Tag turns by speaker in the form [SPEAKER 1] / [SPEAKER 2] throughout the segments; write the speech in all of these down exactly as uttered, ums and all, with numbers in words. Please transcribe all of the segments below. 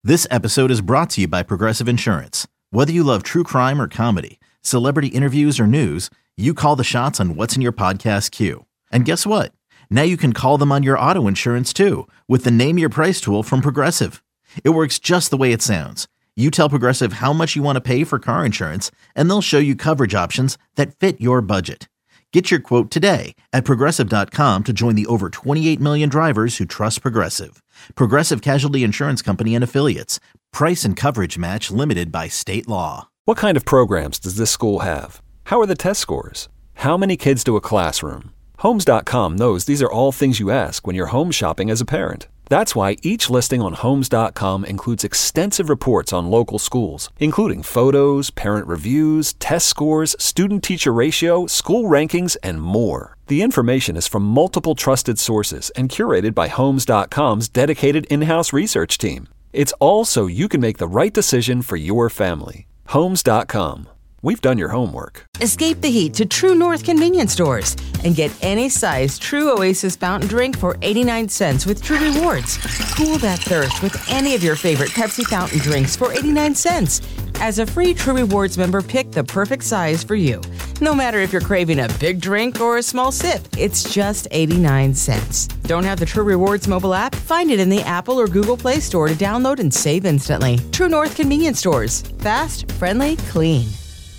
[SPEAKER 1] This episode is brought to you by Progressive Insurance. Whether you love true crime or comedy, celebrity interviews or news, you call the shots on what's in your podcast queue. And guess what? Now you can call them on your auto insurance too with the Name Your Price tool from Progressive. It works just the way it sounds. You tell Progressive how much you want to pay for car insurance, and they'll show you coverage options that fit your budget. Get your quote today at Progressive dot com to join the over twenty-eight million drivers who trust Progressive. Progressive Casualty Insurance Company and Affiliates. Price and coverage match limited by state law.
[SPEAKER 2] What kind of programs does this school have? How are the test scores? How many kids to a classroom? Homes dot com knows these are all things you ask when you're home shopping as a parent. That's why each listing on Homes dot com includes extensive reports on local schools, including photos, parent reviews, test scores, student-teacher ratio, school rankings, and more. The information is from multiple trusted sources and curated by Homes dot com's dedicated in-house research team. It's all so you can make the right decision for your family. Homes dot com. We've done your homework.
[SPEAKER 3] Escape the heat to True North convenience stores and get any size True Oasis fountain drink for eighty-nine cents with True Rewards. Cool that thirst with any of your favorite Pepsi fountain drinks for eighty-nine cents. As a free True Rewards member, pick the perfect size for you. No matter if you're craving a big drink or a small sip, it's just eighty-nine cents. Don't have the True Rewards mobile app? Find it in the Apple or Google Play Store to download and save instantly. True North convenience stores. Fast, friendly, clean.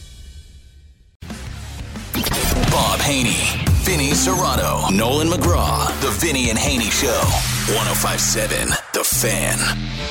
[SPEAKER 4] Bob Haney, Vinny Serrato, Nolan McGraw, The Vinny and Haney Show, one oh five point seven The Fan.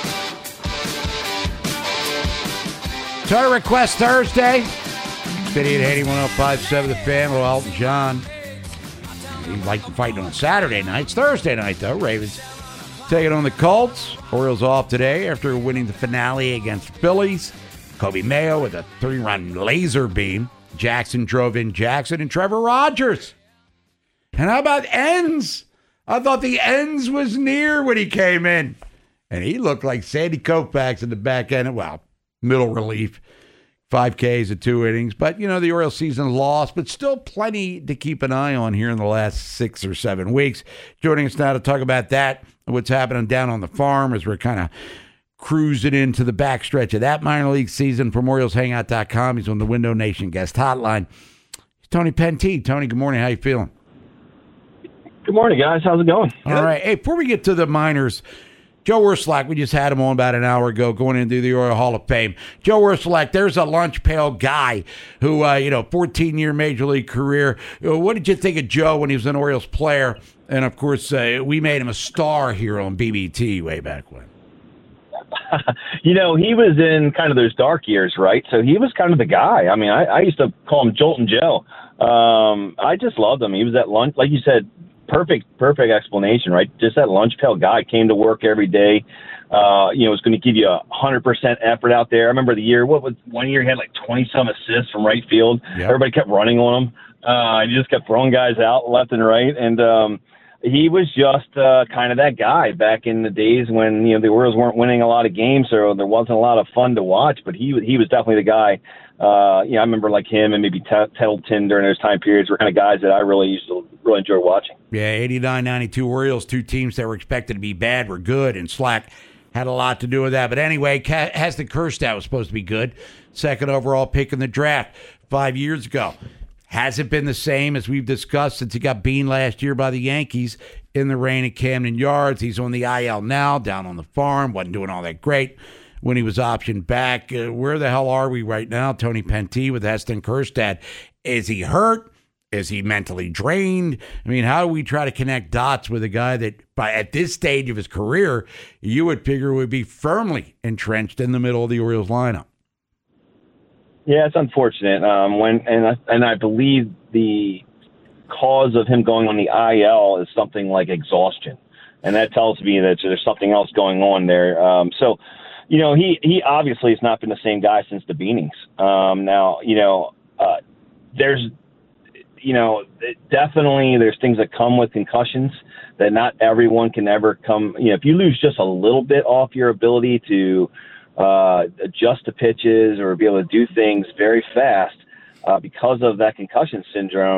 [SPEAKER 5] Twitter Request Thursday. Vinny and Haney, one oh five point seven The Fan. Little Elton John. He liked fighting on Saturday night. It's Thursday night, though. Ravens taking on the Colts. Orioles off today after winning the finale against Phillies. Kobe Mayo with a three-run laser beam. Jackson drove in Jackson and Trevor Rogers. And how about Enns? I thought the Enns was near when he came in. And he looked like Sandy Koufax in the back end. Well, middle relief. Five Ks in two innings. But, you know, the Orioles season lost, but still plenty to keep an eye on here in the last six or seven weeks. Joining us now to talk about that, what's happening down on the farm as we're kind of cruising into the backstretch of that minor league season from Orioles Hangout dot com. He's on the Window Nation guest hotline. It's Tony Penty. Tony, good morning. How you feeling?
[SPEAKER 6] Good morning, guys. How's it going?
[SPEAKER 5] All Good. Right. Hey, before we get to the minors, Joe Ursulak, we just had him on about an hour ago going into the Oriole Hall of Fame. Joe Ursulak, there's a lunch pail guy who, uh, you know, fourteen-year Major League career. What did you think of Joe when he was an Orioles player? And, of course, uh, we made him a star here on B B T way back when.
[SPEAKER 6] You know, he was in kind of those dark years, right? So he was kind of the guy. I mean, I, I used to call him Joltin' Joe. Um, I just loved him. He was that lunch, like you said, perfect, perfect explanation, right? Just that lunch pail guy, came to work every day. Uh, you know, was going to give you a hundred percent effort out there. I remember the year, what was one year he had like twenty some assists from right field. Yep. Everybody kept running on him. Uh, he just kept throwing guys out left and right. And, um, he was just uh, kind of that guy back in the days when, you know, the Orioles weren't winning a lot of games, so there wasn't a lot of fun to watch. But he he was definitely the guy. Uh, you know, I remember like him and maybe Tettleton during those time periods were kind of guys that I really used to really enjoy watching.
[SPEAKER 5] Yeah, eighty-nine ninety-two Orioles, two teams that were expected to be bad were good, and Slack had a lot to do with that. But anyway, Haslett Kerstad was supposed to be good. Second overall pick in the draft five years ago. Hasn't been the same, as we've discussed, since he got beaned last year by the Yankees in the rain at Camden Yards. He's on the I L now, down on the farm. Wasn't doing all that great when he was optioned back. Uh, where the hell are we right now, Tony Penty, with Haslett Kerstad? Is he hurt? Is he mentally drained? I mean, how do we try to connect dots with a guy that, by at this stage of his career, you would figure would be firmly entrenched in the middle of the Orioles lineup?
[SPEAKER 6] Yeah, it's unfortunate. Um, when and I, and I believe the cause of him going on the I L is something like exhaustion, and that tells me that there's something else going on there. Um, so, you know, he he obviously has not been the same guy since the beanings. Um, now, you know, uh, there's, you know, definitely there's things that come with concussions that not everyone can ever come. You know, if you lose just a little bit off your ability to uh, adjust to pitches or be able to do things very fast uh, because of that concussion syndrome,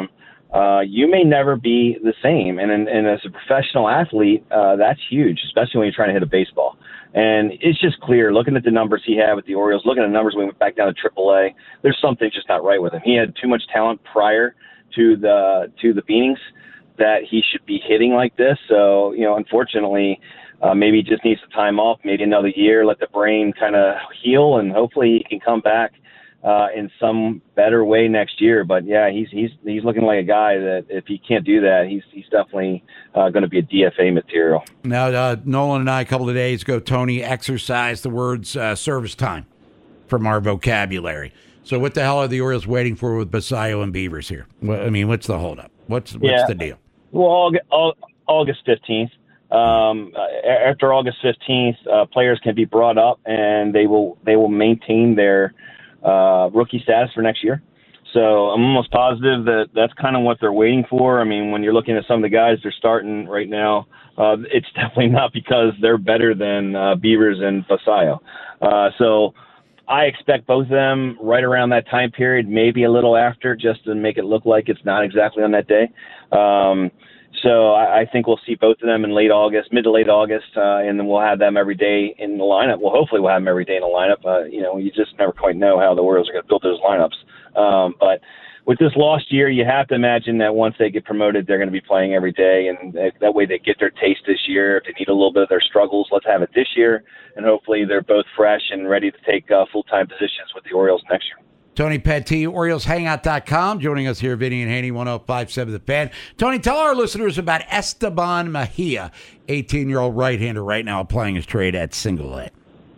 [SPEAKER 6] uh, you may never be the same. And, and, and as a professional athlete, uh, that's huge, especially when you're trying to hit a baseball. And it's just clear, looking at the numbers he had with the Orioles, looking at the numbers when we went back down to triple A, there's something just not right with him. He had too much talent prior to the to the Beanings that he should be hitting like this. So, you know, unfortunately, uh, maybe he just needs some time off, maybe another year, let the brain kind of heal, and hopefully he can come back uh, in some better way next year. But yeah, he's he's he's looking like a guy that if he can't do that, he's he's definitely uh, going to be a D F A material.
[SPEAKER 5] Now, uh, Nolan and I a couple of days ago, Tony exercised the words uh, service time from our vocabulary. So what the hell are the Orioles waiting for with Basayo and Beavers here? Well, I mean, what's the holdup? What's what's
[SPEAKER 6] yeah.
[SPEAKER 5] the deal?
[SPEAKER 6] Well, August fifteenth. Um, after August fifteenth, uh, players can be brought up, and they will they will maintain their uh, rookie status for next year. So I'm almost positive that that's kind of what they're waiting for. I mean, when you're looking at some of the guys they're starting right now, uh, it's definitely not because they're better than uh, Beavers and Basayo. Uh, so I expect both of them right around that time period, maybe a little after, just to make it look like it's not exactly on that day. Um, so I, I think we'll see both of them in late August, mid to late August, uh, and then we'll have them every day in the lineup. Well, hopefully we'll have them every day in the lineup. Uh, you know, you just never quite know how the Orioles are going to build those lineups. Um, but with this lost year, you have to imagine that once they get promoted, they're going to be playing every day, and that, that way they get their taste this year. If they need a little bit of their struggles, let's have it this year, and hopefully they're both fresh and ready to take uh, full-time positions with the Orioles next year.
[SPEAKER 5] Tony Petit, Orioles Hangout dot com, joining us here, Vinny and Haney, one oh five point seven The Fan. Tony, tell our listeners about Esteban Mejia, eighteen-year-old right-hander right now playing his trade at Single A.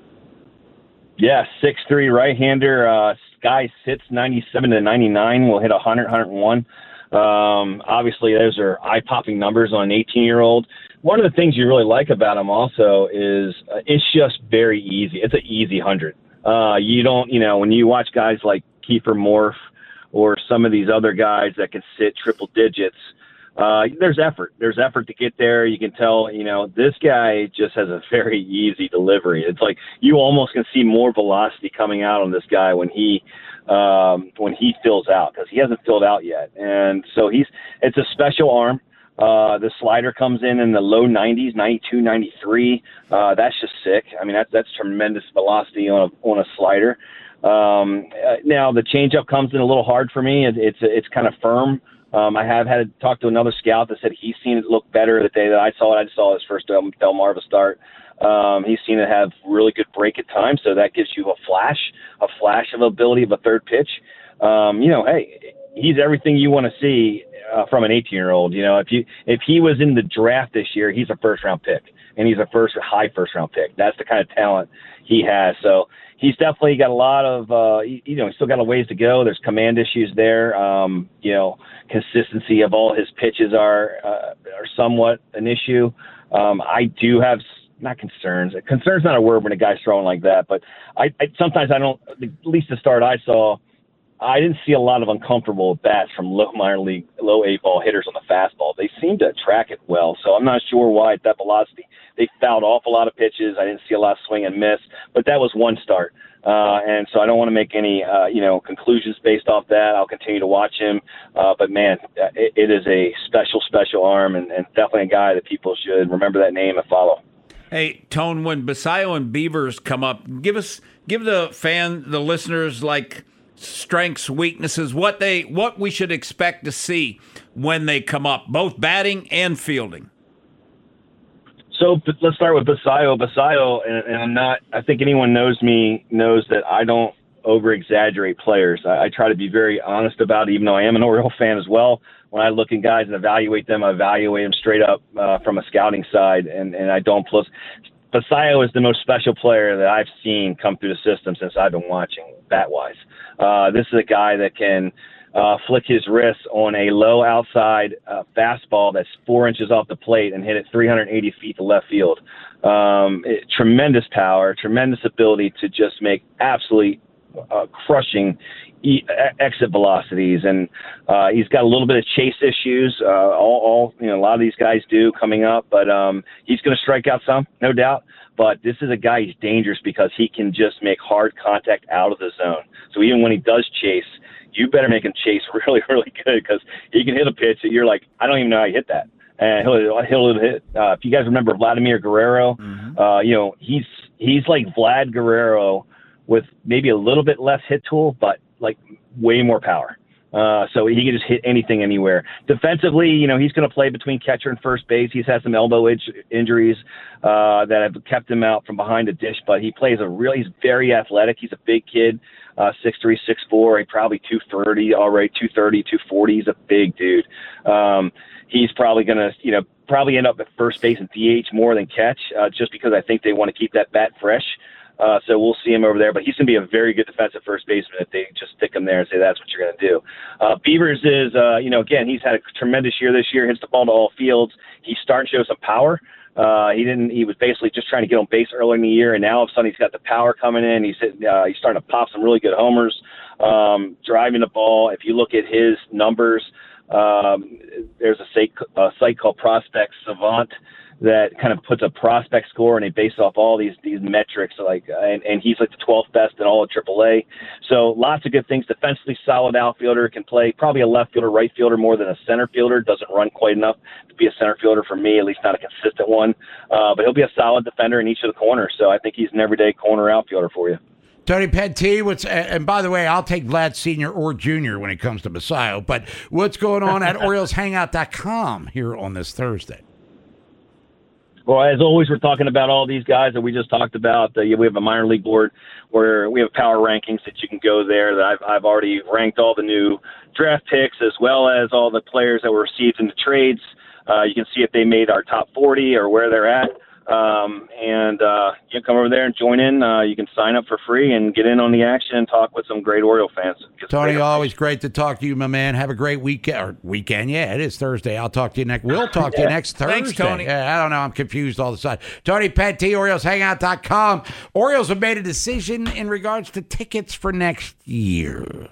[SPEAKER 6] Yeah, six three right-hander. Uh, guy sits ninety-seven to ninety-nine, will hit one hundred, one oh one. Um, obviously, those are eye-popping numbers on an eighteen-year-old. One of the things you really like about him also is uh, it's just very easy. It's an easy one hundred. Uh, you don't, you know, when you watch guys like Kiefer Morph or some of these other guys that can sit triple digits, uh, there's effort. There's effort to get there. You can tell, you know, this guy just has a very easy delivery. It's like you almost can see more velocity coming out on this guy when he um, when he fills out, because he hasn't filled out yet. And so he's it's a special arm. Uh, the slider comes in in the low nineties, ninety-two, ninety-three. Uh, that's just sick. I mean, that's that's tremendous velocity on a on a slider. Um, uh, now the changeup comes in a little hard for me. It, it's it's kind of firm. Um, I have had to talk to another scout that said he's seen it look better the day that I saw it. I just saw his first Del- Delmarva start. Um, he's seen it have really good break at times, so that gives you a flash, a flash of ability of a third pitch. Um, you know, hey, he's everything you want to see uh, from an eighteen-year-old. You know, if you if he was in the draft this year, he's a first-round pick, and he's a first high first-round pick. That's the kind of talent he has. So he's definitely got a lot of, uh, you know, he's still got a ways to go. There's command issues there. Um, you know, consistency of all his pitches are uh, are somewhat an issue. Um, I do have. Not concerns. Concern's not a word when a guy's throwing like that, but I, I sometimes I don't. At least the start I saw, I didn't see a lot of uncomfortable bats from low minor league, low A ball hitters on the fastball. They seem to track it well, so I'm not sure why at that velocity they fouled off a lot of pitches. I didn't see a lot of swing and miss, but that was one start, uh, and so I don't want to make any uh, you know conclusions based off that. I'll continue to watch him, uh, but man, it, it is a special, special arm, and, and definitely a guy that people should remember that name and follow.
[SPEAKER 7] Hey, Tone, when Basayo and Beavers come up, give us, give the fan, the listeners, like strengths, weaknesses, what they, what we should expect to see when they come up, both batting and fielding.
[SPEAKER 6] So let's start with Basayo. Basayo, and, and I'm not. I think anyone knows me knows that I don't over-exaggerate players. I, I try to be very honest about it, even though I am an Oriole fan as well. When I look at guys and evaluate them, I evaluate them straight up uh, from a scouting side, and, and I don't plus. Basayo is the most special player that I've seen come through the system since I've been watching, bat-wise. Uh, this is a guy that can uh, flick his wrist on a low outside uh, fastball that's four inches off the plate and hit it three hundred eighty feet to left field. Um, it, tremendous power, tremendous ability to just make absolutely uh, crushing e- exit velocities, and uh, he's got a little bit of chase issues. Uh, all, all you know, a lot of these guys do coming up, but um, he's going to strike out some, no doubt. But this is a guy who's dangerous because he can just make hard contact out of the zone. So even when he does chase, you better make him chase really, really good, because he can hit a pitch that you're like, I don't even know how you hit that. And he'll, he'll hit. Uh, if you guys remember Vladimir Guerrero, mm-hmm. uh, you know he's he's like Vlad Guerrero with maybe a little bit less hit tool, but like way more power. Uh, so he can just hit anything anywhere. Defensively, you know, he's going to play between catcher and first base. He's had some elbow in- injuries uh, that have kept him out from behind the dish, but he plays a real, he's very athletic. He's a big kid, uh, six three, six four, he probably two thirty already, two thirty, two forty. He's a big dude. Um, he's probably going to, you know, probably end up at first base and D H more than catch, uh, just because I think they want to keep that bat fresh. Uh, so we'll see him over there, but he's going to be a very good defensive first baseman if they just stick him there and say that's what you're going to do. Uh, Beavers is, uh, you know, again, he's had a tremendous year this year, hits the ball to all fields. He's starting to show some power. Uh, he didn't. He was basically just trying to get on base early in the year, and now all of a sudden he's got the power coming in. He's hitting, uh, he's starting to pop some really good homers, um, driving the ball. If you look at his numbers, um, there's a site, a site called Prospect Savant that kind of puts a prospect score, and they base off all these these metrics. Like, and, and he's like the twelfth best in all of triple A. So lots of good things. Defensively solid outfielder, can play probably a left fielder, right fielder more than a center fielder. Doesn't run quite enough to be a center fielder for me, at least not a consistent one. Uh, but he'll be a solid defender in each of the corners. So I think he's an everyday corner outfielder for you.
[SPEAKER 5] Tony Petit, what's and by the way, I'll take Vlad Senior or Junior when it comes to Basayo. But what's going on at Orioles Hangout dot com here on this Thursday?
[SPEAKER 6] Well, as always, we're talking about all these guys that we just talked about. Uh, we have a minor league board where we have power rankings that you can go there. That I've, I've already ranked all the new draft picks as well as all the players that were received in the trades. Uh, you can see if they made our top forty or where they're at. Um, and uh, you can come over there and join in. Uh, you can sign up for free and get in on the action and talk with some great Oriole fans.
[SPEAKER 5] Tony, always great to talk to you, my man. Have a great weekend. Or weekend, yeah, it is Thursday. I'll talk to you next. We'll talk to you next Thursday.
[SPEAKER 7] Thanks, Tony.
[SPEAKER 5] Yeah, I don't know. I'm confused all the time. Tony Petit, Orioles Hangout dot com. Orioles have made a decision in regards to tickets for next year.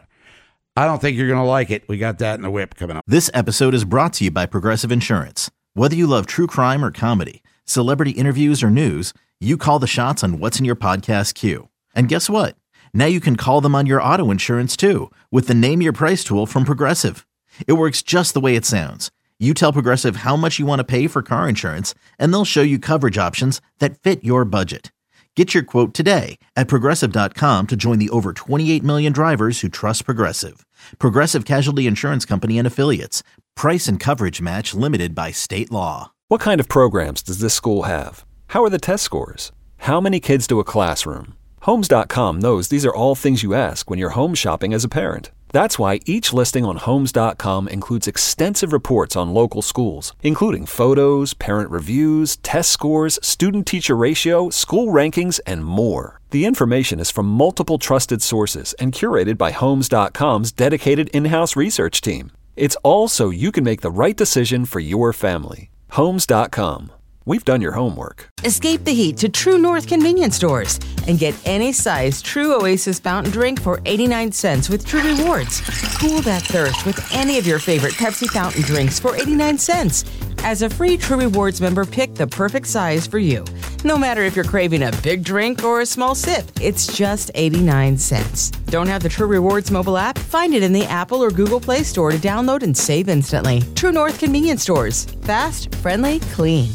[SPEAKER 5] I don't think you're going to like it. We got that in the whip coming up.
[SPEAKER 1] This episode is brought to you by Progressive Insurance. Whether you love true crime or comedy, celebrity interviews or news, you call the shots on what's in your podcast queue. And guess what? Now you can call them on your auto insurance too with the Name Your Price tool from Progressive. It works just the way it sounds. You tell Progressive how much you want to pay for car insurance, and they'll show you coverage options that fit your budget. Get your quote today at Progressive dot com to join the over twenty-eight million drivers who trust Progressive. Progressive Casualty Insurance Company and Affiliates. Price and coverage match limited by state law.
[SPEAKER 2] What kind of programs does this school have? How are the test scores? How many kids do a classroom? Homes dot com knows these are all things you ask when you're home shopping as a parent. That's why each listing on Homes dot com includes extensive reports on local schools, including photos, parent reviews, test scores, student-teacher ratio, school rankings, and more. The information is from multiple trusted sources and curated by Homes dot com's dedicated in-house research team. It's all so you can make the right decision for your family. Homes dot com. We've done your homework.
[SPEAKER 3] Escape the heat to True North convenience stores and get any size True Oasis fountain drink for eighty-nine cents with True Rewards. Cool that thirst with any of your favorite Pepsi fountain drinks for eighty-nine cents. As a free True Rewards member, pick the perfect size for you. No matter if you're craving a big drink or a small sip, it's just eighty-nine cents. Don't have the True Rewards mobile app? Find it in the Apple or Google Play Store to download and save instantly. True North convenience stores. Fast, friendly, clean.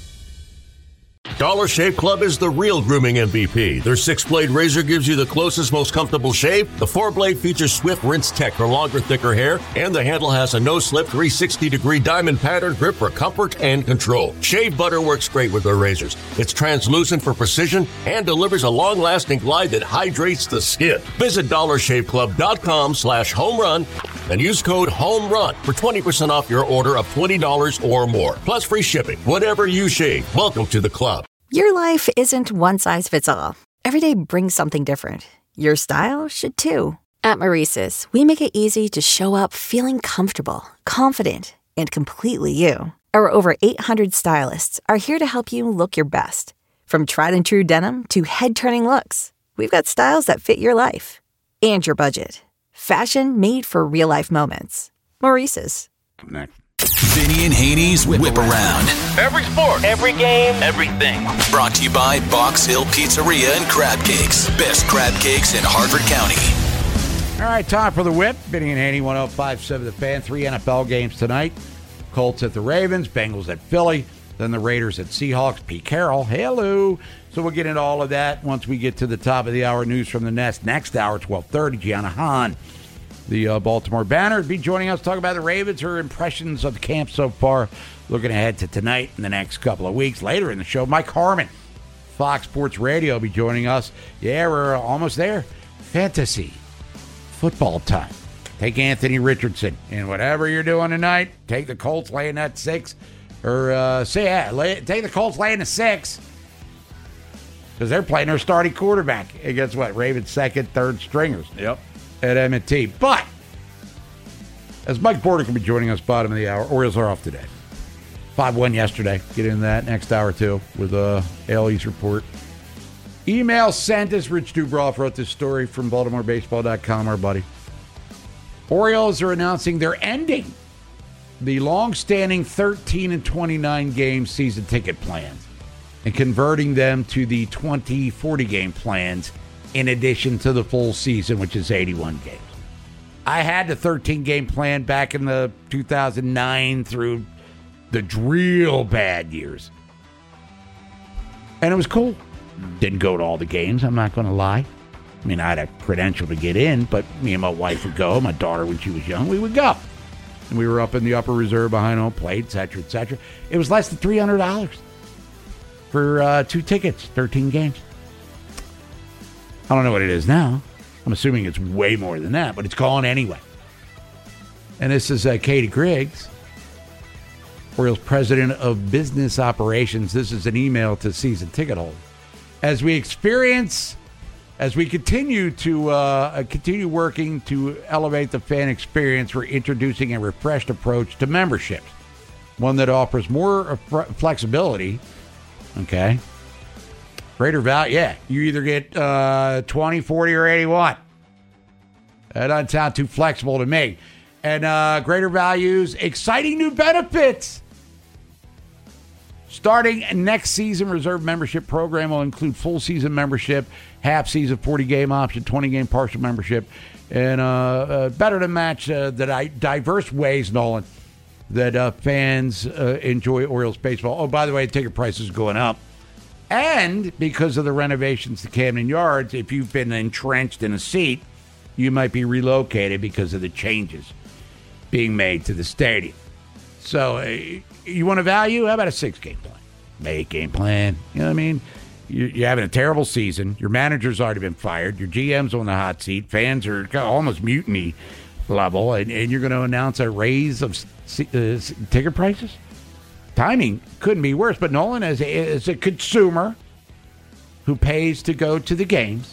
[SPEAKER 8] Dollar Shave Club is the real grooming M V P. Their six-blade razor gives you the closest, most comfortable shave. The four-blade features swift rinse tech for longer, thicker hair. And the handle has a no-slip three sixty degree diamond pattern grip for comfort and control. Shave butter works great with their razors. It's translucent for precision and delivers a long-lasting glide that hydrates the skin. Visit dollar shave club dot com slash home run and use code HOMERUN for twenty percent off your order of twenty dollars or more. Plus free shipping. Whatever you shave, welcome to the club.
[SPEAKER 9] Your life isn't one size fits all. Every day brings something different. Your style should too. At Maurice's, we make it easy to show up feeling comfortable, confident, and completely you. Our over eight hundred stylists are here to help you look your best. From tried and true denim to head-turning looks, we've got styles that fit your life. and your budget. Fashion made for real-life moments. Maurice's.
[SPEAKER 5] Next.
[SPEAKER 4] Vinny and Haney's Whip, Whip Around.
[SPEAKER 10] Every sport, every game, everything.
[SPEAKER 4] Brought to you by Box Hill Pizzeria and Crab Cakes. Best crab cakes in Harford County.
[SPEAKER 5] All right, time for the Whip. Vinny and Haney, one oh five point seven The Fan. Three N F L games tonight. Colts at the Ravens, Bengals at Philly, then the Raiders at Seahawks. Pete Carroll, hello. So we'll get into all of that once we get to the top of the hour. News from the Nest. Next hour, twelve thirty, Gianna Hahn, the uh, Baltimore Banner, be joining us to talk about the Ravens, her impressions of the camp so far, looking ahead to tonight and the next couple of weeks. Later in the show, Mike Harmon, Fox Sports Radio, will be joining us. Yeah, we're almost there. Fantasy football time. Take Anthony Richardson, and whatever you're doing tonight, take the Colts laying that six, or uh, say, yeah, lay, take the Colts laying the six, because they're playing their starting quarterback against what? Ravens' second, third stringers.
[SPEAKER 7] Yep.
[SPEAKER 5] At M and T. But, as Mike Border can be joining us bottom of the hour, Orioles are off today. five one yesterday. Get into that next hour, too, with a A L East report. Email sent us. Rich Dubroff wrote this story from Baltimore Baseball dot com, our buddy. Orioles are announcing they're ending the long-standing thirteen and twenty-nine game season ticket plans and converting them to the twenty, forty game plans in addition to the full season, which is eighty-one games. I had the thirteen game plan back in the two thousand nine through the real bad years. And it was cool. Didn't go to all the games, I'm not going to lie. I mean, I had a credential to get in, but me and my wife would go. My daughter, when she was young, we would go. And we were up in the upper reserve behind home plate, et cetera, et cetera. It was less than three hundred dollars for uh, two tickets, thirteen games. I don't know what it is now. I'm assuming it's way more than that, but it's gone anyway. And this is uh, Katie Griggs, Orioles president of business operations. This is an email to season ticket holders. As we experience... As we continue to uh, continue working to elevate the fan experience, we're introducing a refreshed approach to memberships, one that offers more uh, flexibility. Okay, greater value. Yeah, you either get uh, twenty, forty, or eighty-one. That doesn't sound too flexible to me. And uh, greater values, exciting new benefits. Starting next season, Reserve membership program will include full season membership, half season forty game option, twenty game partial membership, and uh, uh, better to match uh, the di- diverse ways, Nolan, that uh, fans uh, enjoy Orioles baseball. Oh, by the way, ticket prices going up. And because of the renovations to Camden Yards, if you've been entrenched in a seat, you might be relocated because of the changes being made to the stadium. So uh, you want a value? How about a six-game plan? Eight-game plan. You know what I mean? You're having a terrible season. Your manager's already been fired. Your G M's on the hot seat. Fans are almost mutiny level. And, and you're going to announce a raise of uh, ticket prices? Timing couldn't be worse. But Nolan, as a, as a consumer who pays to go to the games,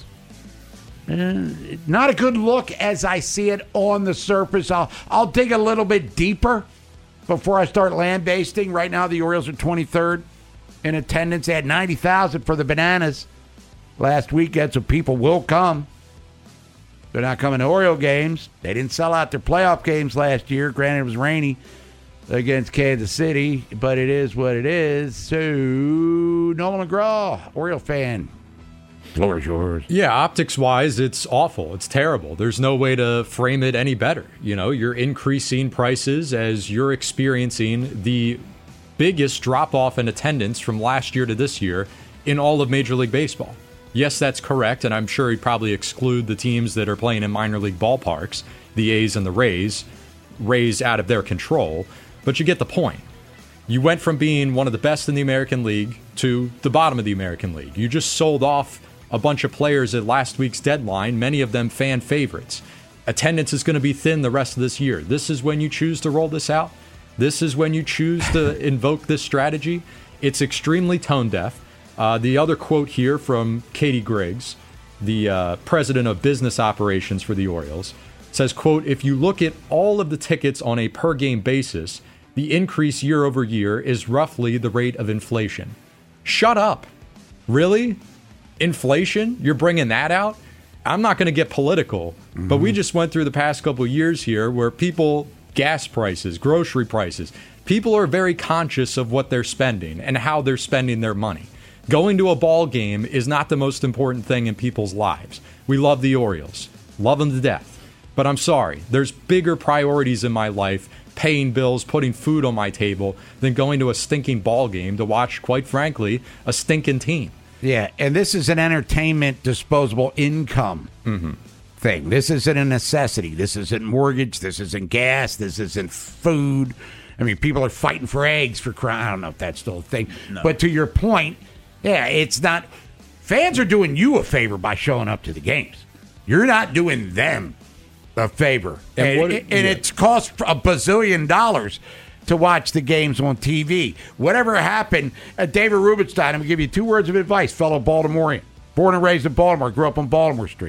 [SPEAKER 5] uh, not a good look as I see it on the surface. I'll, I'll dig a little bit deeper before I start land-basting. Right now, the Orioles are twenty-third in attendance. They had ninety thousand for the Bananas last weekend, so people will come. They're not coming to Oriole games. They didn't sell out their playoff games last year. Granted, it was rainy against Kansas City, but it is what it is. So, Nolan McGraw, Oriole fan, floor is yours.
[SPEAKER 11] Yeah, optics-wise, it's awful. It's terrible. There's no way to frame it any better. You know, you're increasing prices as you're experiencing the biggest drop-off in attendance from last year to this year in all of Major League Baseball. Yes, that's correct, and I'm sure he'd probably exclude the teams that are playing in minor league ballparks, the A's and the Rays, Rays out of their control, but you get the point. You went from being one of the best in the American League to the bottom of the American League. You just sold off a bunch of players at last week's deadline, many of them fan favorites. Attendance is going to be thin the rest of this year. This is when you choose to roll this out. This is when you choose to invoke this strategy. It's extremely tone deaf. Uh, the other quote here from Katie Griggs, the uh, president of business operations for the Orioles, says, quote, if you look at all of the tickets on a per game basis, the increase year over year is roughly the rate of inflation. Shut up. Really? Inflation? You're bringing that out? I'm not going to get political, mm-hmm. but we just went through the past couple of years here where people, gas prices, grocery prices, people are very conscious of what they're spending and how they're spending their money. Going to a ball game is not the most important thing in people's lives. We love the Orioles, love them to death. But I'm sorry, there's bigger priorities in my life, paying bills, putting food on my table, than going to a stinking ball game to watch, quite frankly, a stinking team.
[SPEAKER 5] Yeah, and this is an entertainment disposable income mm-hmm. thing. This isn't a necessity. This isn't mortgage. This isn't gas. This isn't food. I mean, people are fighting for eggs for crying. I don't know if that's still a thing. No. But to your point, yeah, it's not. Fans are doing you a favor by showing up to the games. You're not doing them a favor. And, and, what, and yeah. it's cost a bazillion dollars to watch the games on T V. Whatever happened, uh, David Rubenstein, I'm going to give you two words of advice, fellow Baltimorean. Born and raised in Baltimore, grew up on Baltimore Street.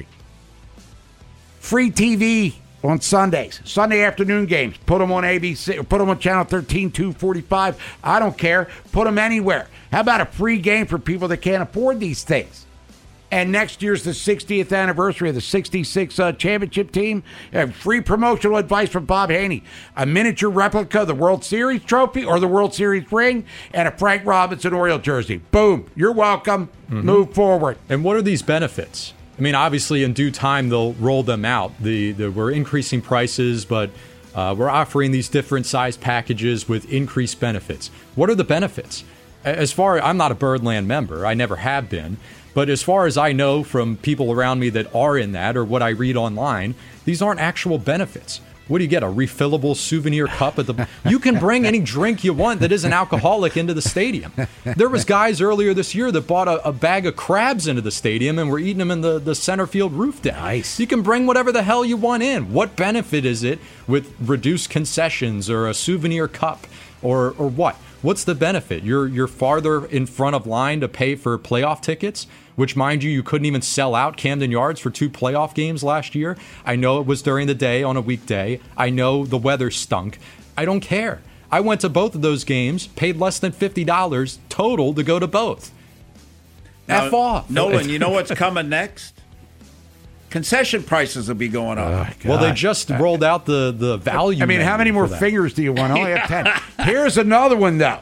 [SPEAKER 5] Free T V on Sundays, Sunday afternoon games. Put them on A B C, or put them on Channel thirteen, two forty-five. I don't care. Put them anywhere. How about a free game for people that can't afford these things? And next year's the sixtieth anniversary of the sixty-six uh, championship team. Uh, free promotional advice from Bob Haney. A miniature replica of the World Series trophy or the World Series ring and a Frank Robinson Oriole jersey. Boom. You're welcome. Mm-hmm. Move forward.
[SPEAKER 11] And what are these benefits? I mean, obviously, in due time, they'll roll them out. The, the We're increasing prices, but uh, we're offering these different size packages with increased benefits. What are the benefits? As far as I'm not a Birdland member, I never have been. But as far as I know from people around me that are in that or what I read online, these aren't actual benefits. What do you get? A refillable souvenir cup at the? You can bring any drink you want that isn't alcoholic into the stadium. There was guys earlier this year that bought a, a bag of crabs into the stadium and were eating them in the, the center field roof deck.
[SPEAKER 5] Nice.
[SPEAKER 11] You can bring whatever the hell you want in. What benefit is it with reduced concessions or a souvenir cup or or what? What's the benefit? You're you're farther in front of line to pay for playoff tickets, which, mind you, you couldn't even sell out Camden Yards for two playoff games last year. I know it was during the day on a weekday. I know the weather stunk. I don't care. I went to both of those games, paid less than fifty dollars total to go to both.
[SPEAKER 7] Now,
[SPEAKER 11] F off.
[SPEAKER 7] Nolan, you know what's coming next? Concession prices will be going up.
[SPEAKER 11] Oh, well, they just rolled out the, the value.
[SPEAKER 5] I mean, how many more fingers do you want? I only have ten. Here's another one, though,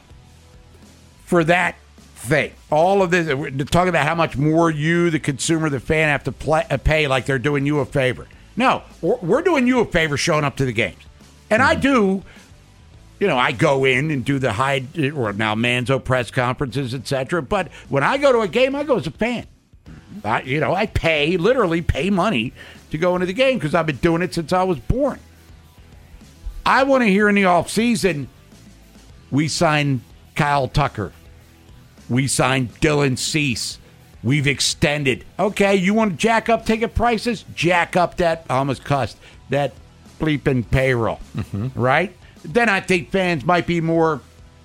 [SPEAKER 5] for that thing. All of this, we're talking about how much more you, the consumer, the fan, have to play, uh, pay like they're doing you a favor. No, we're, we're doing you a favor showing up to the games. And mm-hmm. I do, you know, I go in and do the Hyde, or now Manzo press conferences, et cetera. But when I go to a game, I go as a fan. I, you know, I pay, literally pay money to go into the game because I've been doing it since I was born. I want to hear in the offseason, we signed Kyle Tucker. We signed Dylan Cease. We've extended. Okay, you want to jack up ticket prices? Jack up that, I almost cussed, that bleeping payroll, mm-hmm. right? Then I think fans might be more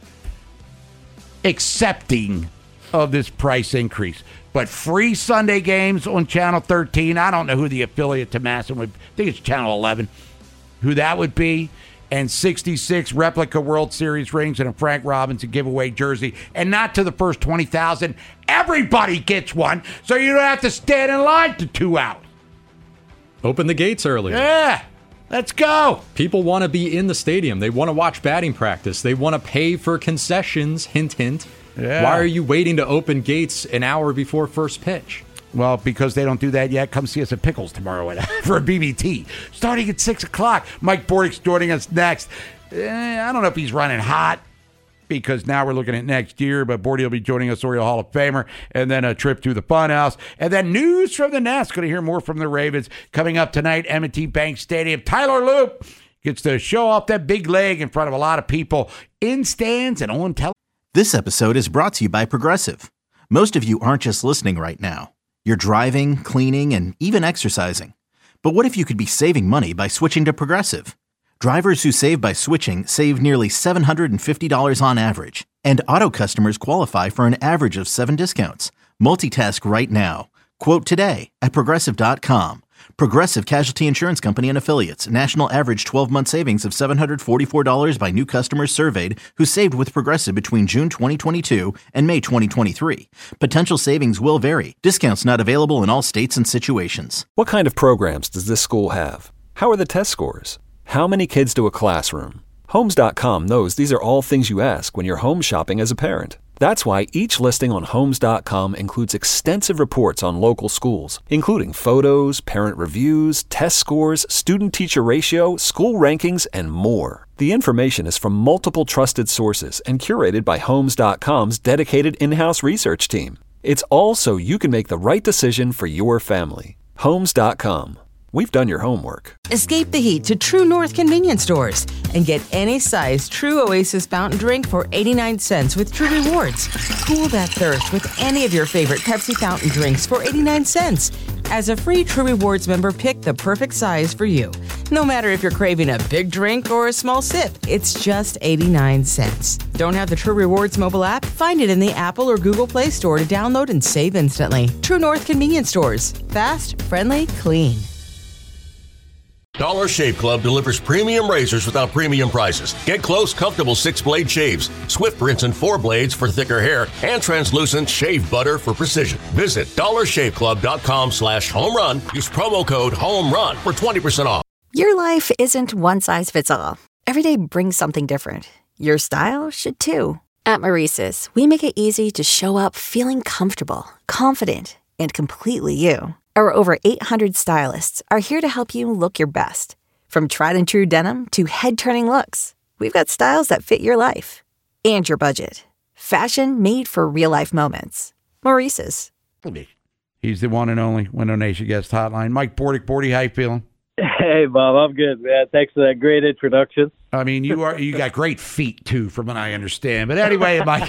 [SPEAKER 5] accepting of this price increase. But free Sunday games on Channel thirteen, I don't know who the affiliate to Masson would be. I think it's Channel eleven, who that would be. And sixty-six replica World Series rings and a Frank Robinson giveaway jersey. And not to the first twenty thousand. Everybody gets one, so you don't have to stand in line to two hours.
[SPEAKER 11] Open the gates earlier.
[SPEAKER 5] Yeah, let's go.
[SPEAKER 11] People want to be in the stadium. They want to watch batting practice. They want to pay for concessions, hint, hint.
[SPEAKER 5] Yeah.
[SPEAKER 11] Why are you waiting to open gates an hour before first pitch?
[SPEAKER 5] Well, because they don't do that yet. Come see us at Pickles tomorrow for a B B T. Starting at six o'clock. Mike Bordick's joining us next. Eh, I don't know if he's running hot because now we're looking at next year, but Bordy will be joining us, Oriole Hall of Famer, and then a trip to the Funhouse. And then news from the Nest. Going to hear more from the Ravens coming up tonight, M and T Bank Stadium. Tyler Loop gets to show off that big leg in front of a lot of people in stands and on television.
[SPEAKER 1] This episode is brought to you by Progressive. Most of you aren't just listening right now. You're driving, cleaning, and even exercising. But what if you could be saving money by switching to Progressive? Drivers who save by switching save nearly seven hundred fifty dollars on average. And auto customers qualify for an average of seven discounts. Multitask right now. Quote today at Progressive dot com. Progressive Casualty Insurance Company and Affiliates. National average twelve-month savings of seven hundred forty-four dollars by new customers surveyed who saved with Progressive between June twenty twenty-two and May twenty twenty-three. Potential savings will vary. Discounts not available in all states and situations.
[SPEAKER 2] What kind of programs does this school have? How are the test scores? How many kids do a classroom? Homes dot com knows these are all things you ask when you're home shopping as a parent. That's why each listing on Homes dot com includes extensive reports on local schools, including photos, parent reviews, test scores, student-teacher ratio, school rankings, and more. The information is from multiple trusted sources and curated by Homes dot com's dedicated in-house research team. It's all so you can make the right decision for your family. Homes dot com. We've done your homework.
[SPEAKER 3] Escape the heat to True North convenience stores and get any size True Oasis fountain drink for eighty-nine cents with True Rewards. Cool that thirst with any of your favorite Pepsi fountain drinks for eighty-nine cents. As a free True Rewards member, pick the perfect size for you. No matter if you're craving a big drink or a small sip, it's just eighty-nine cents. Don't have the True Rewards mobile app? Find it in the Apple or Google Play Store to download and save instantly. True North convenience stores. Fast, friendly, clean.
[SPEAKER 8] Dollar Shave Club delivers premium razors without premium prices. Get close, comfortable six-blade shaves, swift rinse and four blades for thicker hair, and translucent shave butter for precision. Visit dollar shave club dot com slash home run. Use promo code HOMERUN for twenty percent off.
[SPEAKER 9] Your life isn't one size fits all. Every day brings something different. Your style should too. At Maurice's, we make it easy to show up feeling comfortable, confident, and completely you. Our over eight hundred stylists are here to help you look your best. From tried and true denim to head-turning looks, we've got styles that fit your life and your budget. Fashion made for real-life moments. Maurice's.
[SPEAKER 5] He's the one and only Window Nation guest hotline. Mike Bordick. Bordy, how you feeling?
[SPEAKER 12] Hey, Bob. I'm good, man. Thanks for that great introduction.
[SPEAKER 5] I mean, you are you got great feet, too, from what I understand. But anyway, Mike,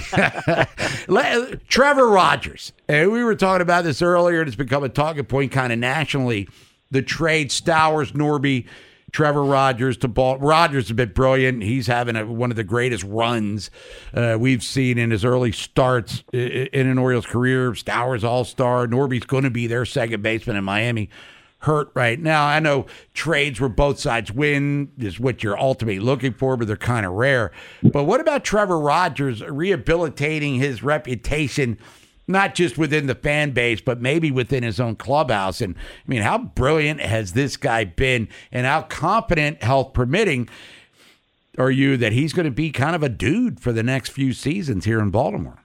[SPEAKER 5] Trevor Rogers. And we were talking about this earlier, and it's become a talking point kind of nationally. The trade, Stowers, Norby, Trevor Rogers to Ball. Rogers has been brilliant. He's having a, one of the greatest runs uh, we've seen in his early starts in, in an Orioles career. Stowers all-star. Norby's going to be their second baseman in Miami. Hurt right now. I know trades where both sides win is what you're ultimately looking for, but they're kind of rare. But what about Trevor Rogers rehabilitating his reputation, not just within the fan base, but maybe within his own clubhouse? And I mean, how brilliant has this guy been, and how confident, health permitting, are you that he's going to be kind of a dude for the next few seasons here in Baltimore?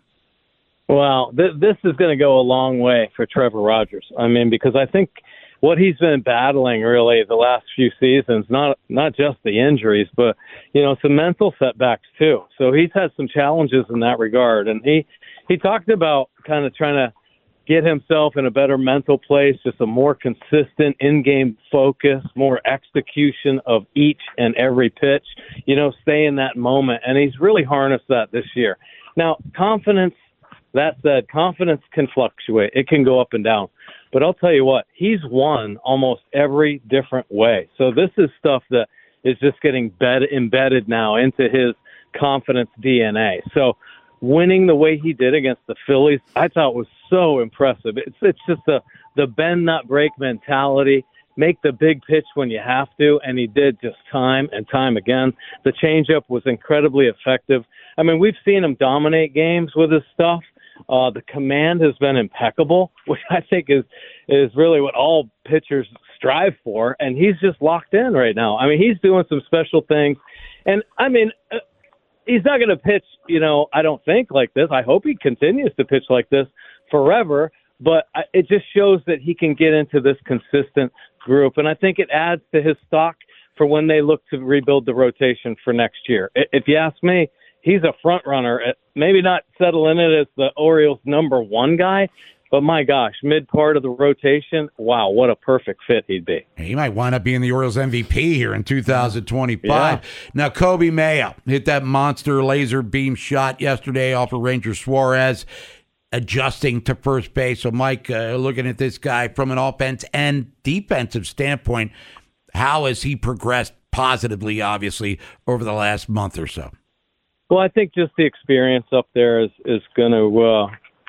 [SPEAKER 12] Well, th- this is going to go a long way for Trevor Rogers. I mean, because I think what he's been battling really the last few seasons, not not just the injuries, but, you know, some mental setbacks too. So he's had some challenges in that regard. And he, he talked about kind of trying to get himself in a better mental place, just a more consistent in-game focus, more execution of each and every pitch, you know, stay in that moment. And he's really harnessed that this year. Now, confidence, that said, confidence can fluctuate. It can go up and down. But I'll tell you what, he's won almost every different way. So this is stuff that is just getting bed- embedded now into his confidence D N A. So winning the way he did against the Phillies, I thought was so impressive. It's it's just the, the bend, not break mentality. Make the big pitch when you have to, and he did just time and time again. The changeup was incredibly effective. I mean, we've seen him dominate games with his stuff. Uh, the command has been impeccable, which I think is is really what all pitchers strive for, and he's just locked in right now. I mean, he's doing some special things, and, I mean, uh, he's not going to pitch, you know, I don't think like this. I hope he continues to pitch like this forever, but I, it just shows that he can get into this consistent group, and I think it adds to his stock for when they look to rebuild the rotation for next year. If you ask me, he's a front runner, maybe not settle in it as the Orioles' number one guy, but my gosh, mid part of the rotation, wow, what a perfect fit he'd be.
[SPEAKER 5] He might wind up being the Orioles M V P here in two thousand twenty-five. Yeah. Now, Kobe Mayo hit that monster laser beam shot yesterday off of Ranger Suarez, adjusting to first base. So, Mike, uh, looking at this guy from an offense and defensive standpoint, how has he progressed positively, obviously, over the last month or so?
[SPEAKER 12] Well, I think just the experience up there is, is going to, uh,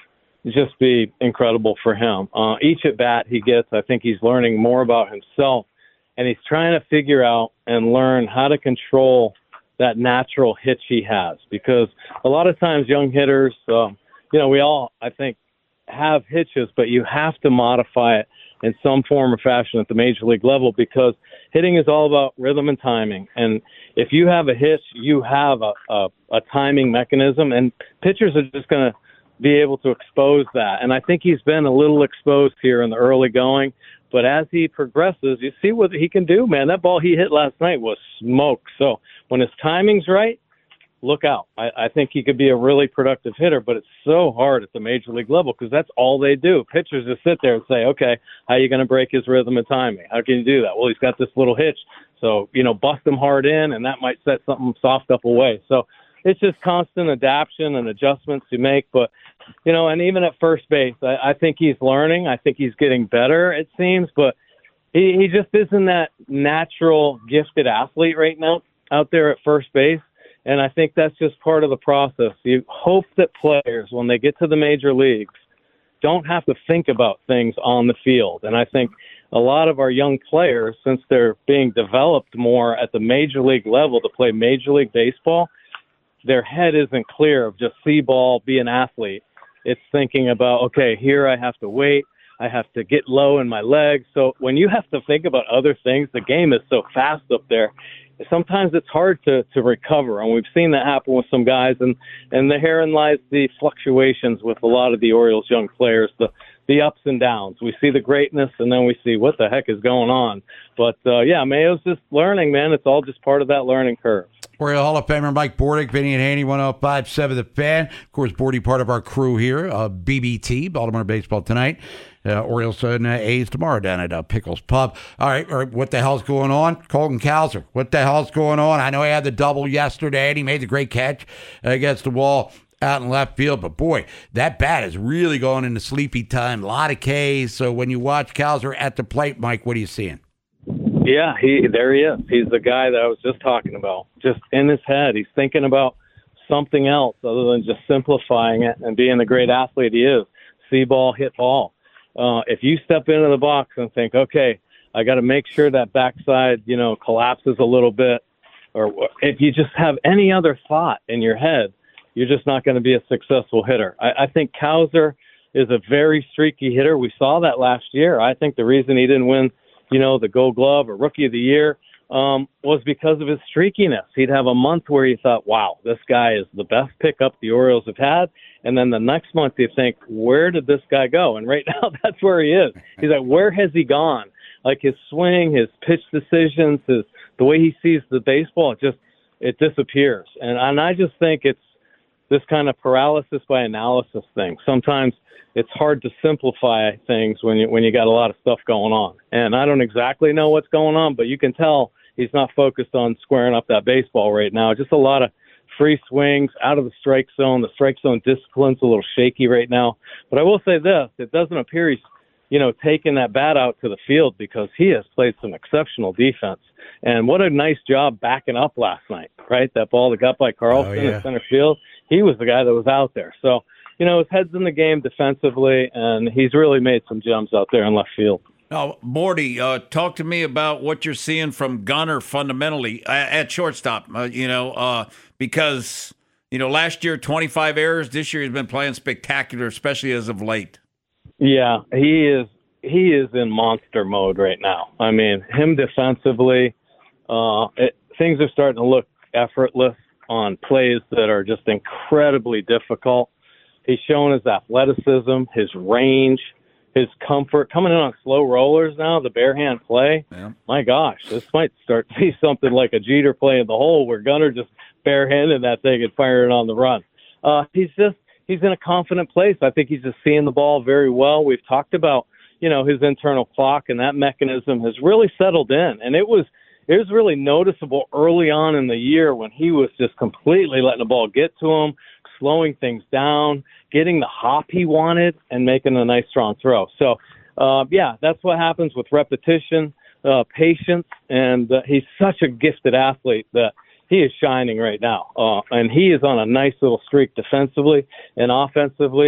[SPEAKER 12] just be incredible for him. Uh, each at bat he gets, I think he's learning more about himself, and he's trying to figure out and learn how to control that natural hitch he has. Because a lot of times young hitters, um, you know, we all, I think, have hitches, but you have to modify it in some form or fashion at the major league level, because hitting is all about rhythm and timing. And if you have a hitch, you have a, a, a timing mechanism, and pitchers are just going to be able to expose that. And I think he's been a little exposed here in the early going, but as he progresses, you see what he can do, man. That ball he hit last night was smoke. So when his timing's right, look out. I, I think he could be a really productive hitter, but it's so hard at the major league level because that's all they do. Pitchers just sit there and say, okay, how are you going to break his rhythm and timing? How can you do that? Well, he's got this little hitch. So, you know, bust him hard in, and that might set something soft up away. So it's just constant adaptation and adjustments you make. But, you know, and even at first base, I, I think he's learning. I think he's getting better, it seems. But he, he just isn't that natural gifted athlete right now out there at first base. And I think that's just part of the process. You hope that players, when they get to the major leagues, don't have to think about things on the field. And I think a lot of our young players, since they're being developed more at the major league level to play Major League Baseball, their head isn't clear of just see ball, be an athlete. It's thinking about, okay, here I have to wait. I have to get low in my legs. So when you have to think about other things, the game is so fast up there. Sometimes it's hard to, to recover, and we've seen that happen with some guys, and, and therein lies the fluctuations with a lot of the Orioles' young players, the, the ups and downs. We see the greatness, and then we see what the heck is going on. But, uh, yeah, Mayo's just learning, man. It's all just part of that learning curve.
[SPEAKER 5] Oriole Hall of Famer Mike Bordick, Vinny and Haney, one oh five point seven The Fan. Of course, Bordy, part of our crew here, uh, B B T, Baltimore Baseball Tonight. Uh, Orioles and uh, A's tomorrow down at uh, Pickles Pub. All right, all right, what the hell's going on? Colton Cowser, what the hell's going on? I know he had the double yesterday, and he made the great catch against the wall out in left field. But, boy, that bat is really going into sleepy time. A lot of Ks. So when you watch Cowser at the plate, Mike, what are you seeing?
[SPEAKER 12] Yeah, he there he is. He's the guy that I was just talking about. Just in his head, he's thinking about something else other than just simplifying it and being the great athlete he is. See ball, hit ball. Uh, if you step into the box and think, okay, I got to make sure that backside, you know, collapses a little bit, or if you just have any other thought in your head, you're just not going to be a successful hitter. I, I think Cowser is a very streaky hitter. We saw that last year. I think the reason he didn't win, you know, the Gold Glove or Rookie of the Year um, was because of his streakiness. He'd have a month where you thought, wow, this guy is the best pickup the Orioles have had. And then the next month you think, where did this guy go? And right now that's where he is. He's like, where has he gone? Like his swing, his pitch decisions, his the way he sees the baseball, it just it disappears. And and I just think it's this kind of paralysis by analysis thing. Sometimes it's hard to simplify things when you when you got a lot of stuff going on. And I don't exactly know what's going on, but you can tell he's not focused on squaring up that baseball right now. Just a lot of free swings out of the strike zone. The strike zone discipline's a little shaky right now. But I will say this, it doesn't appear he's, you know, taking that bat out to the field, because he has played some exceptional defense. And what a nice job backing up last night, right? That ball that got by Carlson oh, yeah. in center field, he was the guy that was out there. So, you know, his head's in the game defensively, and he's really made some gems out there in left field.
[SPEAKER 7] Now, Morty, uh, talk to me about what you're seeing from Gunnar fundamentally at, at shortstop, uh, you know, uh, because, you know, last year, twenty-five errors. This year he's been playing spectacular, especially as of late.
[SPEAKER 12] Yeah, he is he is in monster mode right now. I mean, him defensively, uh, it, things are starting to look effortless on plays that are just incredibly difficult. He's shown his athleticism, his range, his comfort. Coming in on slow rollers now, the bare hand play. Yeah. My gosh, this might start to be something like a Jeter play in the hole where Gunnar just barehanded that thing and fired it on the run. Uh, he's just he's in a confident place. I think he's just seeing the ball very well. We've talked about, you know, his internal clock, and that mechanism has really settled in. And it was it was really noticeable early on in the year when he was just completely letting the ball get to him, slowing things down, getting the hop he wanted, and making a nice strong throw. So, uh, yeah, that's what happens with repetition, uh, patience, and uh, he's such a gifted athlete that he is shining right now. Uh, and he is on a nice little streak defensively and offensively.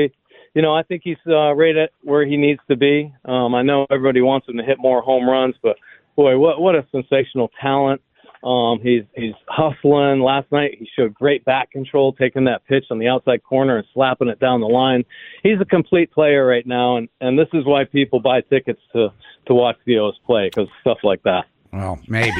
[SPEAKER 12] you know, I think he's uh, right at where he needs to be. Um, I know everybody wants him to hit more home runs, but boy, what what a sensational talent. Um, he's he's hustling. Last night he showed great bat control, taking that pitch on the outside corner and slapping it down the line. He's a complete player right now, and, and this is why people buy tickets to, to watch the O's play, because stuff like that.
[SPEAKER 5] Well, maybe.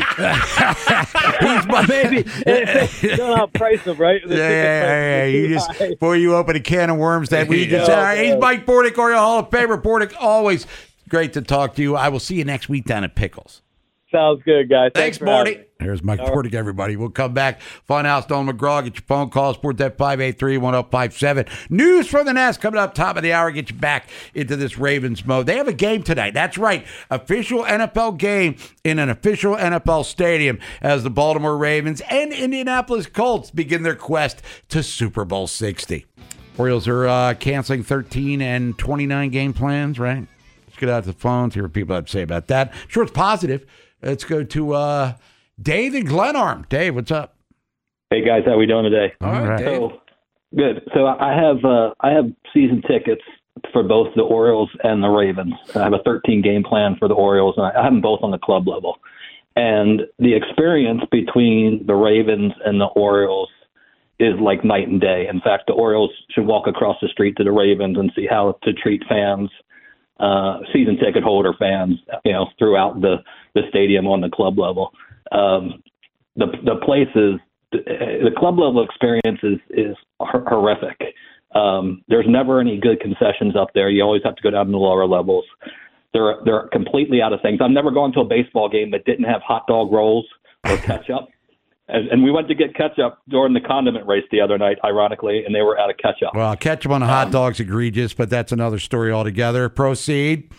[SPEAKER 12] maybe. You don't know how price them, right? The
[SPEAKER 5] yeah, yeah, yeah, yeah. You just, before you open a can of worms that we just said, all right, he's Mike Bordick, Oriole Hall of Famer. Bordick, always great to talk to you. I will see you next week down at Pickles.
[SPEAKER 12] Sounds good, guys.
[SPEAKER 7] Thanks,
[SPEAKER 12] Thanks
[SPEAKER 7] Morty.
[SPEAKER 5] There's Mike Bordick, everybody. We'll come back. Funhouse, Nolan McGraw. Get your phone call. Sport that five eight three, one oh five seven. News from the Nest coming up top of the hour. Get you back into this Ravens mode. They have a game tonight. That's right. Official N F L game in an official N F L stadium as the Baltimore Ravens and Indianapolis Colts begin their quest to Super Bowl sixty. Orioles are uh, canceling thirteen and twenty-nine game plans, right? Let's get out to the phones, hear what people have to say about that. Sure, it's positive. Let's go to uh, Dave in Glenarm. Dave, what's up?
[SPEAKER 13] Hey guys, how we doing today?
[SPEAKER 5] All right, Dave.
[SPEAKER 13] So, good. So I have uh, I have season tickets for both the Orioles and the Ravens. I have a thirteen game plan for the Orioles, and I have them both on the club level. And the experience between the Ravens and the Orioles is like night and day. In fact, the Orioles should walk across the street to the Ravens and see how to treat fans, uh, season ticket holder fans, you know, throughout the the stadium on the club level. Um, the the place is, the club level experience is, is horrific. Um, there's never any good concessions up there. You always have to go down to the lower levels. They're, they're completely out of things. I've never gone to a baseball game that didn't have hot dog rolls or ketchup. And, and we went to get ketchup during the condiment race the other night, ironically, and they were out of ketchup.
[SPEAKER 5] Well, ketchup on a hot um, dog's egregious, but that's another story altogether. Proceed.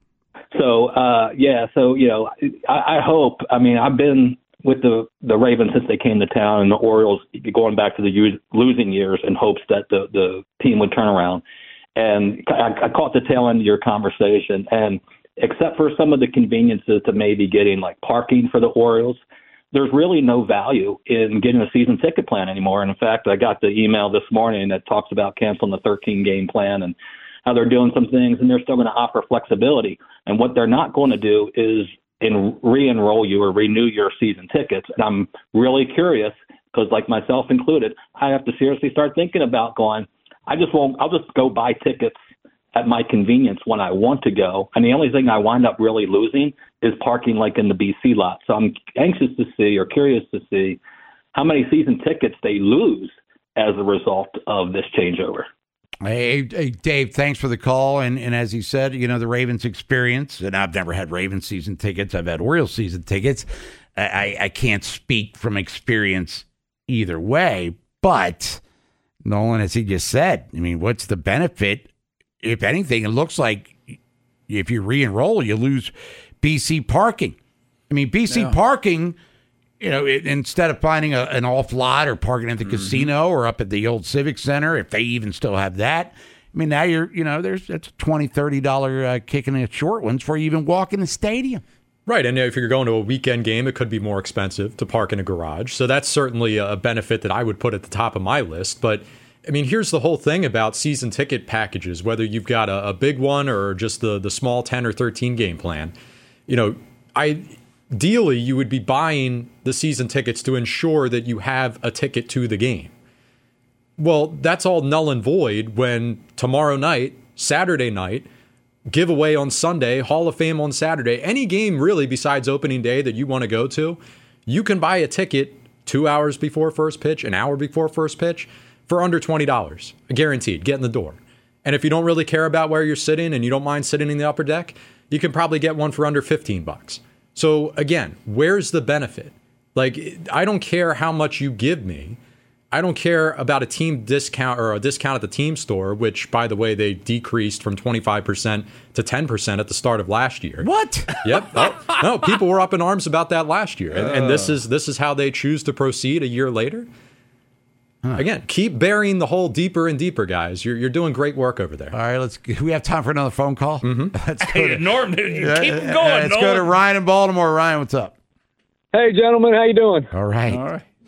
[SPEAKER 13] So, uh, yeah, so, you know, I, I hope, I mean, I've been with the, the Ravens since they came to town, and the Orioles going back to the use, losing years in hopes that the, the team would turn around. And I, I caught the tail end of your conversation, and except for some of the conveniences to maybe getting like parking for the Orioles, there's really no value in getting a season ticket plan anymore. And in fact, I got the email this morning that talks about canceling the thirteen game plan and how they're doing some things, and they're still going to offer flexibility. And what they're not going to do is in re-enroll you or renew your season tickets. And I'm really curious because, like myself included, I have to seriously start thinking about going, I just won't, I'll just go buy tickets at my convenience when I want to go. And the only thing I wind up really losing is parking like in the B C lot. So I'm anxious to see or curious to see how many season tickets they lose as a result of this changeover.
[SPEAKER 5] Hey, hey, Dave, thanks for the call. And and as you said, you know, the Ravens experience, and I've never had Ravens season tickets. I've had Orioles season tickets. I, I can't speak from experience either way. But, Nolan, as he just said, I mean, what's the benefit? If anything, it looks like if you re-enroll, you lose B C parking. I mean, B C yeah. parking, you know, it, instead of finding a, an off lot or parking at the mm-hmm. casino or up at the old Civic Center, if they even still have that, I mean, now you're, you know, there's that's a twenty dollars, thirty dollars uh, kicking at short ones before you even walk in the stadium.
[SPEAKER 11] Right, and if you're going to a weekend game, it could be more expensive to park in a garage. So that's certainly a benefit that I would put at the top of my list. But I mean, here's the whole thing about season ticket packages, whether you've got a, a big one or just the, the small ten or thirteen game plan. You know, I, ideally, you would be buying the season tickets to ensure that you have a ticket to the game. Well, that's all null and void when tomorrow night, Saturday night, giveaway on Sunday, Hall of Fame on Saturday, any game really besides opening day that you want to go to, you can buy a ticket two hours before first pitch, an hour before first pitch, for under twenty dollars, guaranteed, get in the door. And if you don't really care about where you're sitting and you don't mind sitting in the upper deck, you can probably get one for under fifteen bucks. So again, where's the benefit? Like, I don't care how much you give me. I don't care about a team discount or a discount at the team store, which, by the way, they decreased from twenty-five percent to ten percent at the start of last year.
[SPEAKER 5] What?
[SPEAKER 11] Yep. Oh, no, people were up in arms about that last year. And, and this is this is how they choose to proceed a year later. Huh. Again, keep burying the hole deeper and deeper, guys. You're you're doing great work over there.
[SPEAKER 5] All right, let's. We have time for another phone call.
[SPEAKER 11] Mm-hmm.
[SPEAKER 5] Let's
[SPEAKER 7] go to, Norm, dude, uh, keep going.
[SPEAKER 5] Uh, let's
[SPEAKER 7] Norm.
[SPEAKER 5] go to Ryan in Baltimore. Ryan, what's up?
[SPEAKER 14] Hey, gentlemen, how you doing?
[SPEAKER 5] All right.
[SPEAKER 7] All right.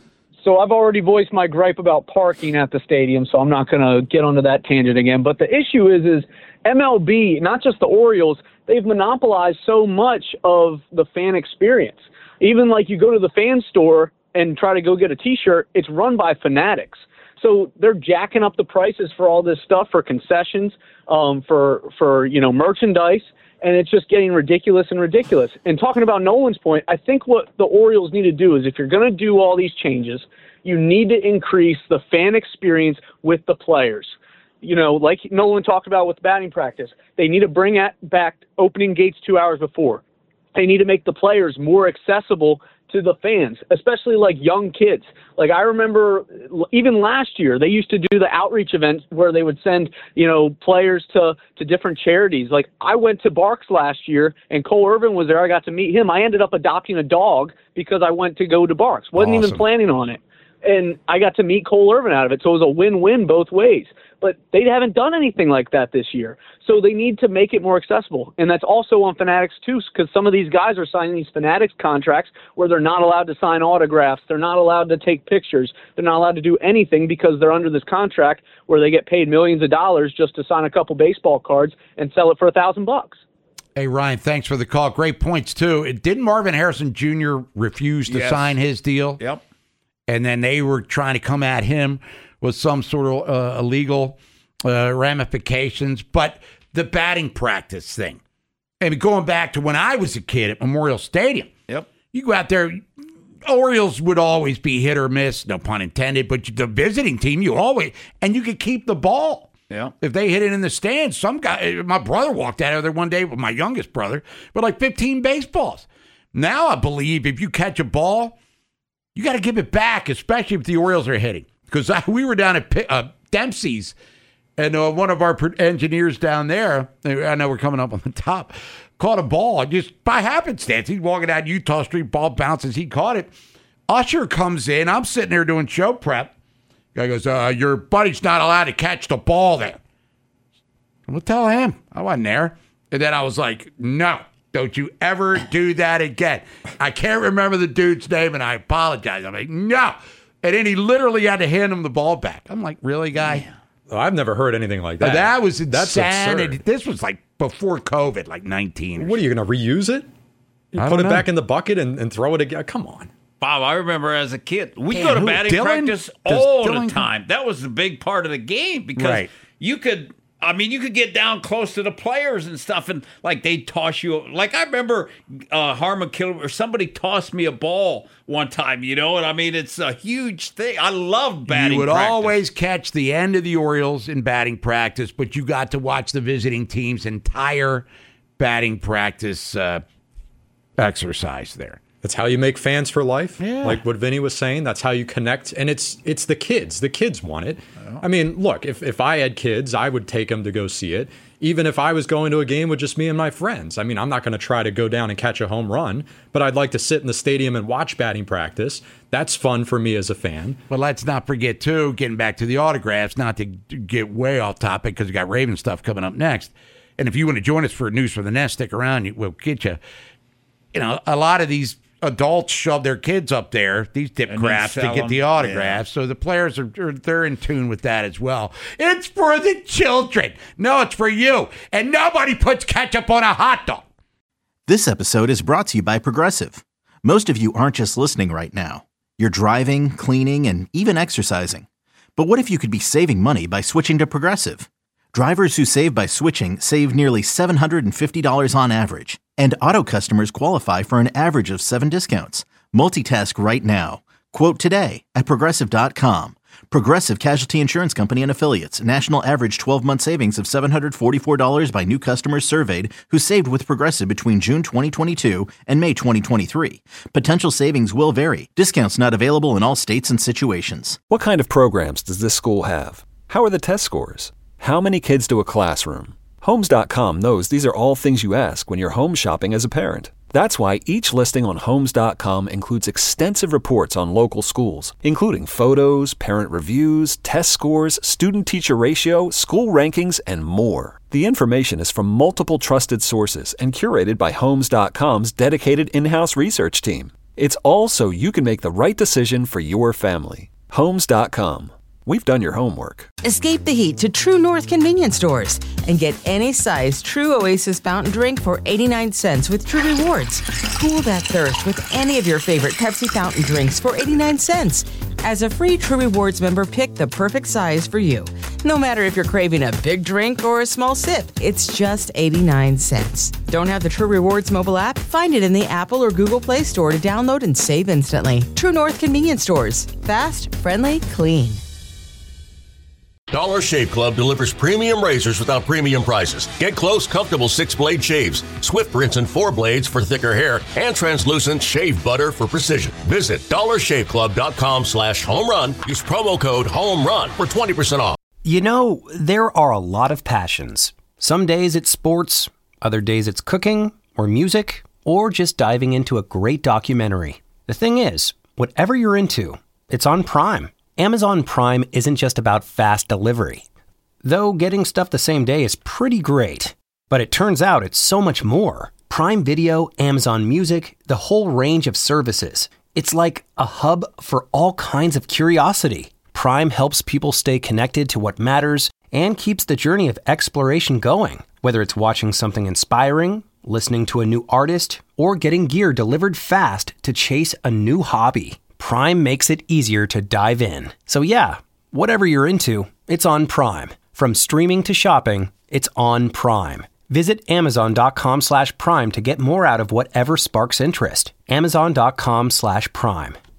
[SPEAKER 14] So I've already voiced my gripe about parking at the stadium, so I'm not going to get onto that tangent again. But the issue is, is M L B, not just the Orioles, they've monopolized so much of the fan experience. Even like you go to the fan store and try to go get a T-shirt, it's run by fanatics. So they're jacking up the prices for all this stuff, for concessions, um, for, for, you know, merchandise, and it's just getting ridiculous and ridiculous. And talking about Nolan's point, I think what the Orioles need to do is if you're going to do all these changes, you need to increase the fan experience with the players. You know, like Nolan talked about with batting practice, they need to bring at, back opening gates two hours before. They need to make the players more accessible to the fans, especially like young kids. Like I remember even last year, they used to do the outreach events where they would send, you know, players to, to different charities. Like I went to Barks last year and Cole Irvin was there. I got to meet him. I ended up adopting a dog because I went to go to Barks. Wasn't awesome. Even planning on it. And I got to meet Cole Irvin out of it. So it was a win-win both ways. But they haven't done anything like that this year. So they need to make it more accessible. And that's also on Fanatics too, because some of these guys are signing these Fanatics contracts where they're not allowed to sign autographs. They're not allowed to take pictures. They're not allowed to do anything because they're under this contract where they get paid millions of dollars just to sign a couple baseball cards and sell it for a thousand bucks.
[SPEAKER 5] Hey, Ryan, thanks for the call. Great points, too. Didn't Marvin Harrison Junior refuse to
[SPEAKER 7] yes.
[SPEAKER 5] sign his deal?
[SPEAKER 7] Yep.
[SPEAKER 5] And then they were trying to come at him with some sort of uh, illegal uh, ramifications. But the batting practice thing, I mean, going back to when I was a kid at Memorial Stadium,
[SPEAKER 7] yep,
[SPEAKER 5] you go out there, Orioles would always be hit or miss, no pun intended, but the visiting team, you always, and you could keep the ball.
[SPEAKER 7] Yeah.
[SPEAKER 5] If they hit it in the stands, some guy, my brother walked out of there one day with my youngest brother with like fifteen baseballs. Now I believe if you catch a ball, you got to give it back, especially if the Orioles are hitting. Because we were down at uh, Dempsey's, and uh, one of our engineers down there, I know we're coming up on the top, caught a ball just by happenstance. He's walking down Utah Street, ball bounces, he caught it. Usher comes in, I'm sitting there doing show prep. Guy goes, uh, your buddy's not allowed to catch the ball there. Well, tell him. I wasn't there. And then I was like, no. Don't you ever do that again. I can't remember the dude's name, and I apologize. I'm like, no. And then he literally had to hand him the ball back. I'm like, really, guy?
[SPEAKER 11] Oh, I've never heard anything like that.
[SPEAKER 5] That was
[SPEAKER 11] That's
[SPEAKER 5] insanity.
[SPEAKER 11] absurd.
[SPEAKER 5] This was like before COVID, like nineteen.
[SPEAKER 11] What, are you going to reuse it? You
[SPEAKER 5] I
[SPEAKER 11] put it
[SPEAKER 5] don't
[SPEAKER 11] back
[SPEAKER 5] know.
[SPEAKER 11] in the bucket and, and throw it again? Come on.
[SPEAKER 7] Bob, I remember as a kid, we
[SPEAKER 5] Damn,
[SPEAKER 7] go to
[SPEAKER 5] who,
[SPEAKER 7] batting
[SPEAKER 5] Dylan?
[SPEAKER 7] practice
[SPEAKER 5] Does
[SPEAKER 7] all
[SPEAKER 5] Dylan-
[SPEAKER 7] the time. That was the big part of the game because
[SPEAKER 5] Right.
[SPEAKER 7] you could, I mean, you could get down close to the players and stuff, and like they'd toss you. Like I remember uh, Harmon Killer or somebody tossed me a ball one time, you know, and I mean, it's a huge thing. I love batting
[SPEAKER 5] You would
[SPEAKER 7] practice.
[SPEAKER 5] always catch the end of the Orioles in batting practice, but you got to watch the visiting team's entire batting practice uh, exercise there.
[SPEAKER 11] That's how you make fans for life.
[SPEAKER 5] Yeah.
[SPEAKER 11] Like what Vinny was saying, that's how you connect. And it's it's the kids. The kids want it. I mean, look, if, if I had kids, I would take them to go see it. Even if I was going to a game with just me and my friends. I mean, I'm not going to try to go down and catch a home run, but I'd like to sit in the stadium and watch batting practice. That's fun for me as a fan.
[SPEAKER 5] But let's not forget, too, getting back to the autographs, not to get way off topic because we got Raven stuff coming up next. And if you want to join us for News from the Nest, stick around. We'll get you. You know, a lot of these adults shove their kids up there, these dip
[SPEAKER 7] And
[SPEAKER 5] crafts,
[SPEAKER 7] then
[SPEAKER 5] to
[SPEAKER 7] sell
[SPEAKER 5] get
[SPEAKER 7] them.
[SPEAKER 5] the autographs. So the players are, are they're in tune with that as well. It's for the children. No, it's for you. And nobody puts ketchup on a hot dog.
[SPEAKER 1] This episode is brought to you by Progressive. Most of you aren't just listening right now. You're driving, cleaning, and even exercising. But what if you could be saving money by switching to Progressive? Drivers who save by switching save nearly seven hundred fifty dollars on average. And auto customers qualify for an average of seven discounts. Multitask right now. Quote today at Progressive dot com. Progressive Casualty Insurance Company and Affiliates. National average twelve-month savings of seven hundred forty-four dollars by new customers surveyed who saved with Progressive between June twenty twenty-two and May twenty twenty-three. Potential savings will vary. Discounts not available in all states and situations.
[SPEAKER 2] What kind of programs does this school have? How are the test scores? How many kids do a classroom? Homes dot com knows these are all things you ask when you're home shopping as a parent. That's why each listing on Homes dot com includes extensive reports on local schools, including photos, parent reviews, test scores, student-teacher ratio, school rankings, and more. The information is from multiple trusted sources and curated by Homes dot com's dedicated in-house research team. It's all so you can make the right decision for your family. Homes dot com. We've done your homework.
[SPEAKER 3] Escape the heat to True North convenience stores and get any size True Oasis fountain drink for eighty-nine cents with True Rewards. Cool that thirst with any of your favorite Pepsi fountain drinks for eighty-nine cents. As a free True Rewards member, pick the perfect size for you. No matter if you're craving a big drink or a small sip, it's just eighty-nine cents. Don't have the True Rewards mobile app? Find it in the Apple or Google Play Store to download and save instantly. True North convenience stores. Fast, friendly, clean.
[SPEAKER 8] Dollar Shave Club delivers premium razors without premium prices. Get close, comfortable six-blade shaves, swift rinse and four blades for thicker hair, and translucent shave butter for precision. Visit dollar shave club dot com slash home run. Use promo code HOMERUN for twenty percent off.
[SPEAKER 15] You know, there are a lot of passions. Some days it's sports, other days it's cooking, or music, or just diving into a great documentary. The thing is, whatever you're into, it's on Prime. Amazon Prime isn't just about fast delivery. Though getting stuff the same day is pretty great. But it turns out it's so much more. Prime Video, Amazon Music, the whole range of services. It's like a hub for all kinds of curiosity. Prime helps people stay connected to what matters and keeps the journey of exploration going. Whether it's watching something inspiring, listening to a new artist, or getting gear delivered fast to chase a new hobby. Prime makes it easier to dive in. So yeah, whatever you're into, it's on Prime. From streaming to shopping, it's on Prime. Visit amazon dot com slash prime to get more out of whatever sparks interest. amazon dot com slash prime.